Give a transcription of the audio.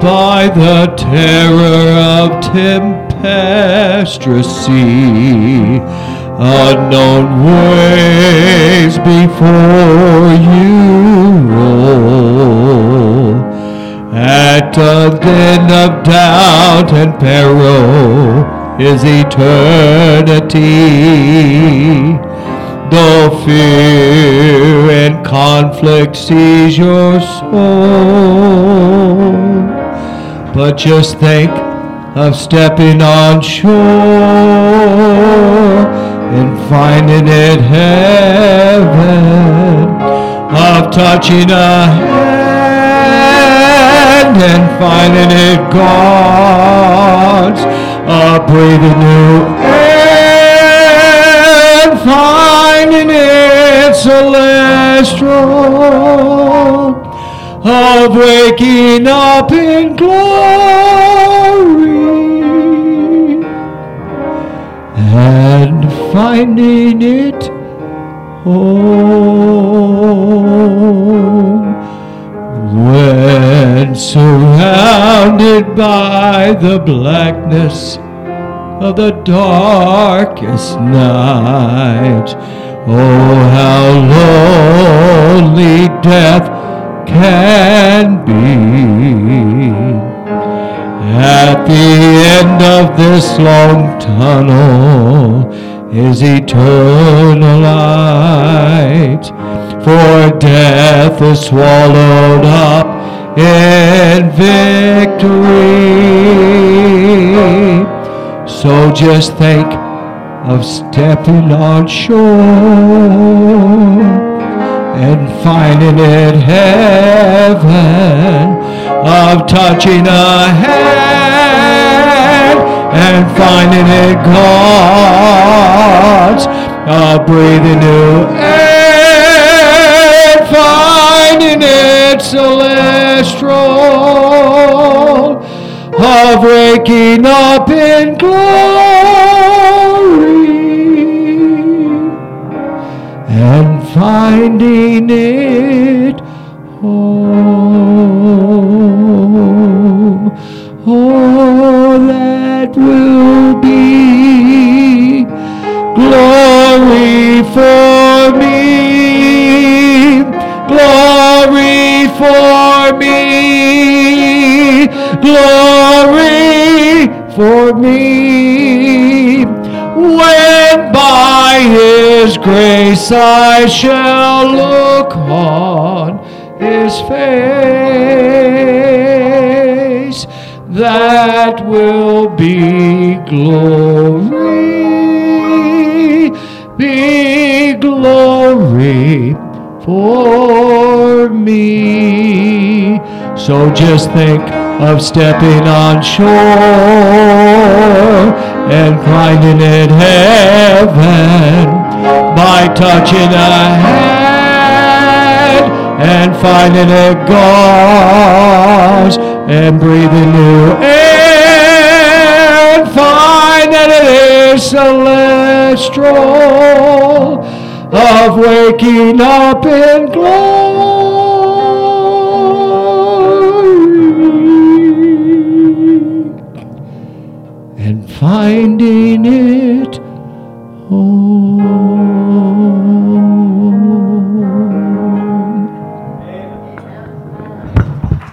by the terror of tempestuous sea. Unknown waves before you roll. At the din of doubt and peril is eternity. Though fear and conflict seize your soul, but just think of stepping on shore and finding it heaven, of touching a hand and finding it God's, of breathing new air and finding it celestial, of waking up in glory and finding it home. When surrounded by the blackness of the darkest night, oh, how lonely death can be. At the end of this long tunnel is eternal light, for death is swallowed up in victory. So just think of stepping on shore and finding it heaven, of touching a hand and finding it God's, of breathing new air, finding it celestial, of waking up in glory and finding it home. Oh, that will be glory for me, glory for me, glory for me, when by His grace I shall look on His face. That will be glory, be glory for me. So just think of stepping on shore and finding it heaven, by touching a hand and finding it God's, and breathing new air and finding it is celestial, of waking up in glory and finding it